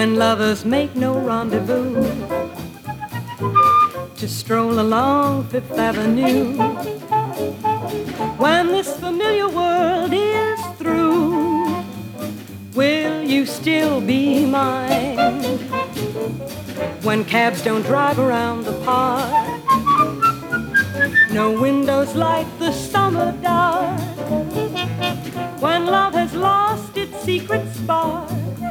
when lovers make no rendezvous to stroll along Fifth Avenue. When this familiar world is through, will you still be mine? When cabs don't drive around the park, no windows light the summer dark, when love has lost its secret spark,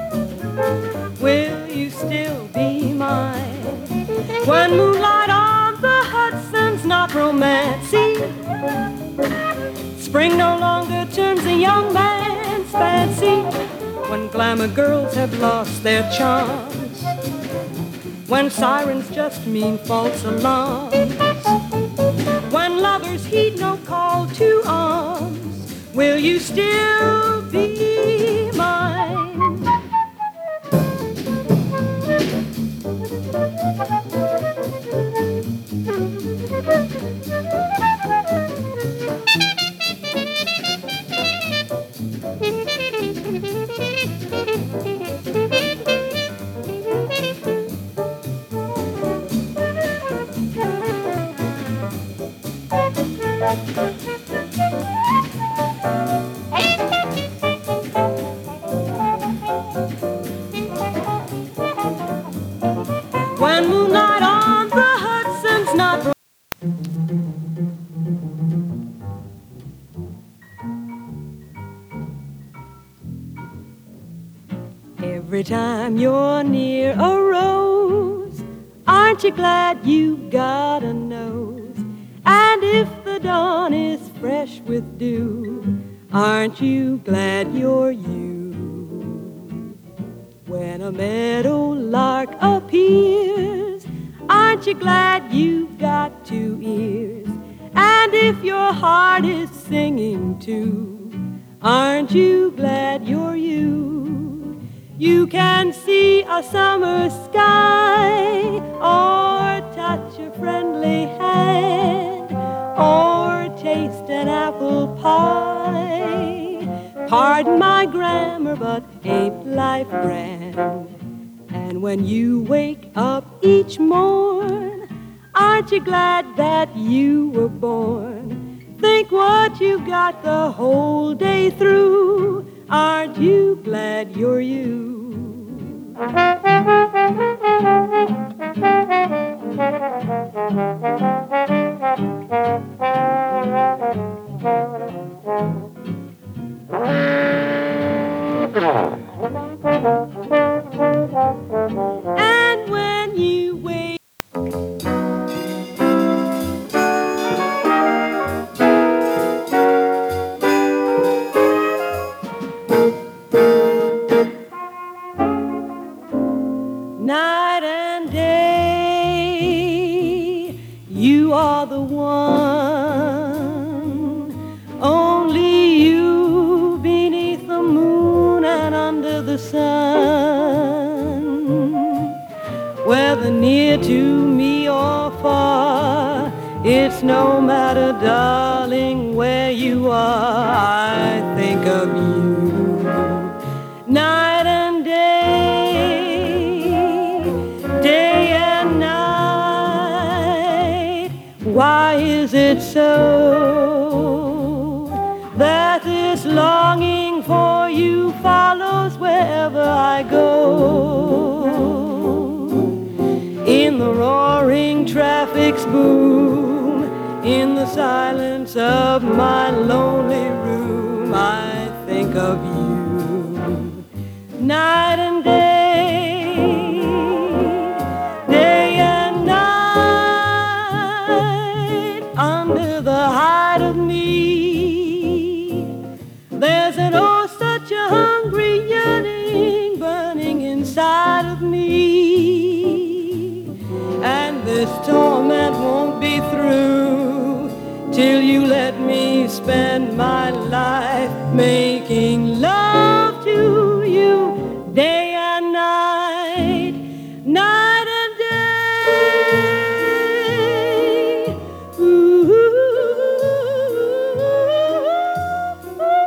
will you still be mine? When moonlight on the Hudson's not romancy, spring no longer turns a young man's fancy, when glamour girls have lost their charms, when sirens just mean false alarms, when lovers heed no call to arms, will you still be mine? When moonlight on the Hudson's not. Every time you're near a rose, aren't you glad you got a nose? And if the dawn is fresh with dew, aren't you glad you're you? When a meadow lark appears, aren't you glad you've got two ears? And if your heart is singing too, aren't you glad you're you? You can see a summer sky, or touch a friendly hand, or taste an apple pie. Pardon my grammar, but ain't life grand? And when you wake up each morn, aren't you glad that you were born? Think what you've got the whole day through. Aren't you glad you're you? And when you wake night and day, you are the one, only you beneath the moon and under the sun. Whether near to me or far, it's no matter, darling, where you are, I think of you night and day and night. Why is it so that this longing for you follows wherever I go? In the roaring traffic's boom, in the silence of my lonely room, I think of you night and day and night. Under the hide of me, there's an oh such a hungry yearning burning inside of me, and this torment won't be through till you let me spend my life making love